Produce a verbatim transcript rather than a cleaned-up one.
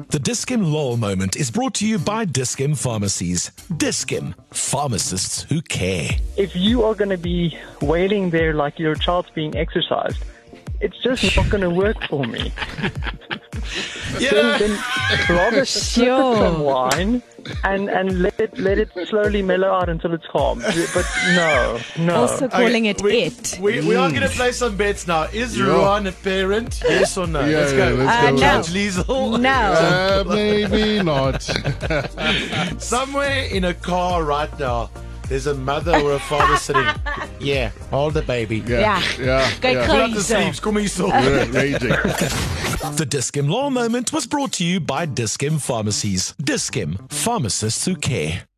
The Dis-Chem Lol moment is brought to you by Dis-Chem Pharmacies. Dis-Chem, pharmacists who care. If you are going to be wailing there like your child's being exercised, it's just not going to work for me. Yeah. Then, then rather sip some wine and, and let it let it slowly mellow out until it's calm. But no, no. Also calling it we, it. We, we are going to play some bets now. Is Yeah. Ruan a parent? Yes or no? Yeah, let's yeah, go. let's Uh, go. no. Judge Liesel. No. Uh, maybe not. Somewhere in a car right now, there's a mother or a father sitting. Yeah, hold the baby. Yeah. Yeah. Yeah. Kyk yeah. Pull up the Zo. sleeves. Kom hier so. Yeah, raging. The Dis-Chem Lol moment was brought to you by Dis-Chem Pharmacies. Dis-Chem, pharmacists who care.